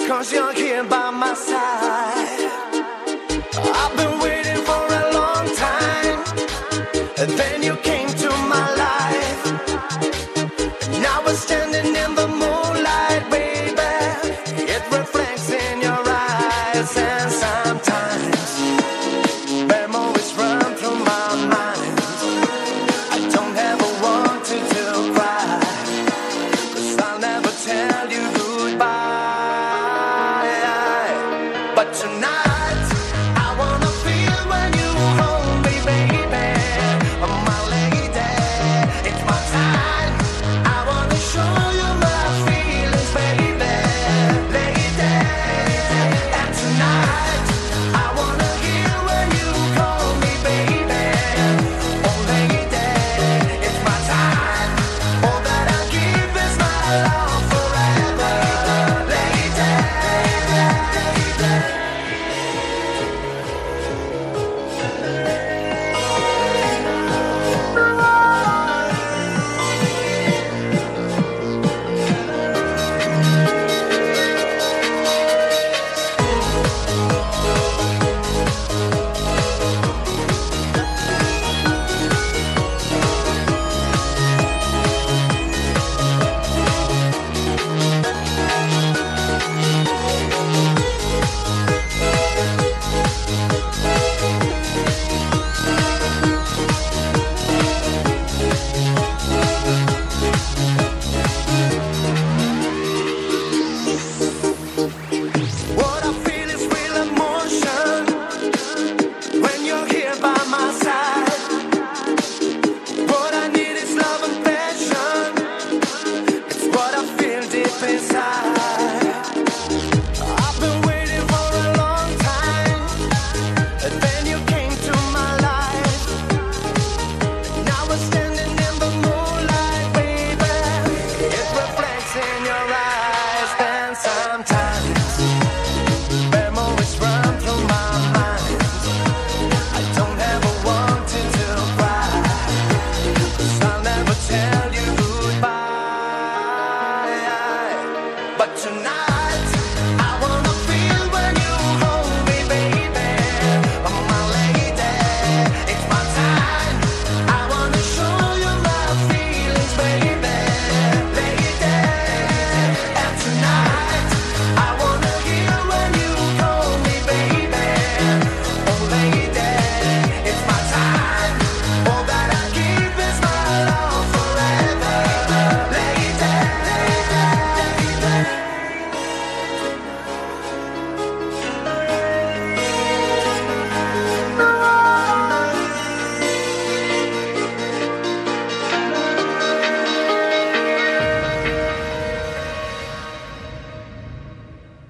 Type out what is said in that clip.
'cause you're here by my side. I've been waiting for a long time, and then you came to my life. Now we're standing in the moonlight, baby. It reflects in your eyes, and sometimes memories run through my mind. I don't ever want to cry, 'cause I'll never tell you goodbye. But tonight